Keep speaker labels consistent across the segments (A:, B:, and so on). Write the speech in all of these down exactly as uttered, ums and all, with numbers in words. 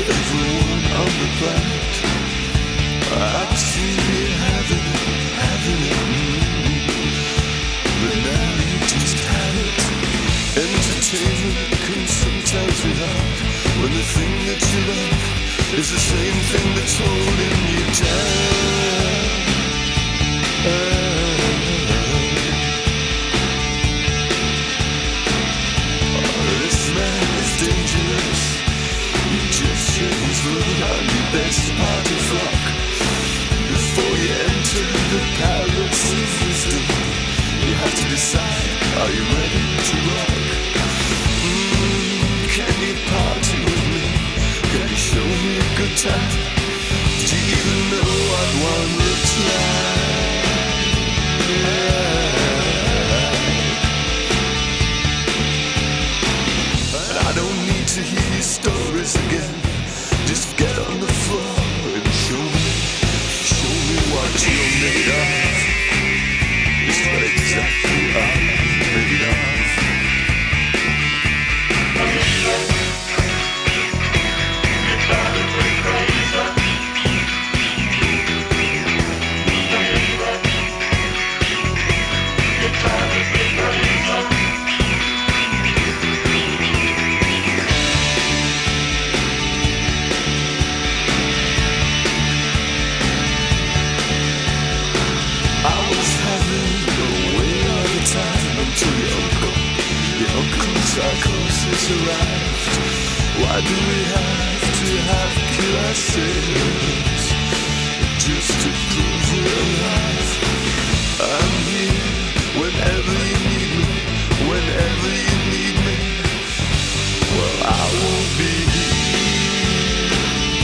A: everyone on the planet. I've seen you having it, having it, mm. But now you just have it. Entertainment can sometimes be hard when the thing that you love is the same thing that's holding you down. Oh, this man is dangerous. You just shake his load on your best party frock before you enter the palace of wisdom. You have to decide, are you ready to rock? Mm, can you party with me? Can you show me a good time? Do you even know what one looks like? And I don't need to hear your stories again. Just get on the floor and show me, show me what you're made of. It's what exactly I'm made of. Psychosis arrived. Why do we have to have kill ourselves just to prove we're alive? I'm here whenever you need me, whenever you need me. Well, I won't be here.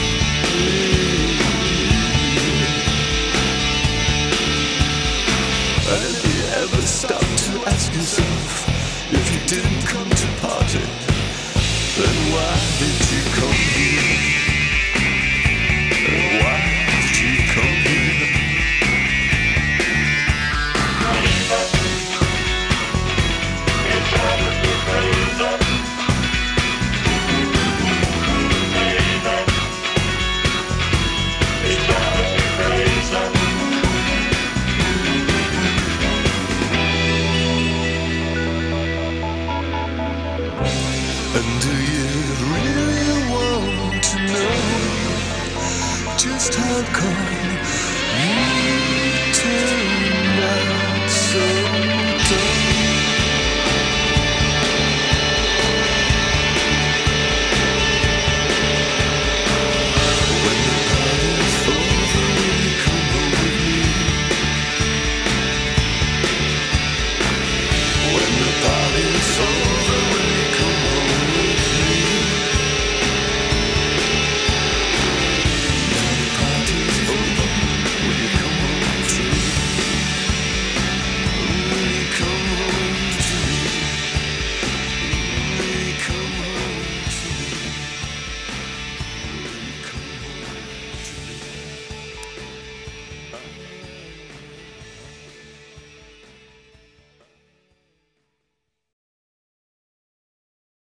A: And have you ever stopped to ask yourself, if you didn't come to party, then why did you come here? And why did you come here? It's all that the crazy. It's all that the crazy. And do you really want to know just how come you turned out so dumb? When the party's over, you come home with me. When the party's over,